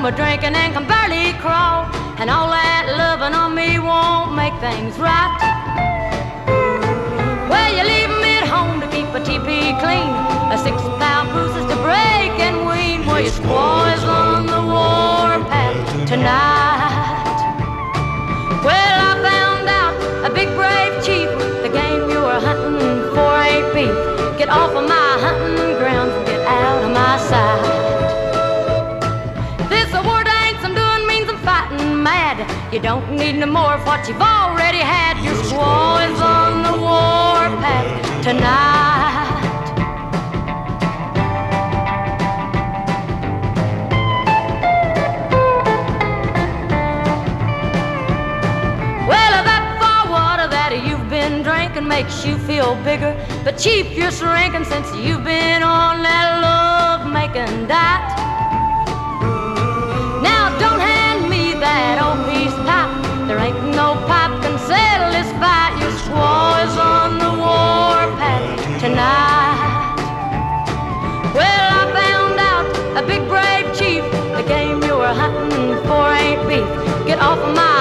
home a drinking and can barely crawl, and all that loving on me won't make things right. Well, you leave him at home to keep a teepee clean, a 6,000 bruises to break and wean. Well, your squaw is on the warpath tonight. Well, I found out a big brave chief, the game you were hunting for ain't beef. Get off of my hunting grounds and get out of my sight. This war dance I'm doing means I'm fighting mad. You don't need no more of what you've already had. Your squaw is on the warpath tonight. Well, that far water that you've been drinking makes you feel bigger, but Chief, you're shrinking since you've been on that love-making diet. Now don't hand me that old peace pipe. There ain't no pipe can settle this fight. Your squaw is on the warpath tonight. Well, I found out a big brave chief, the game you were hunting for ain't beef. Get off of my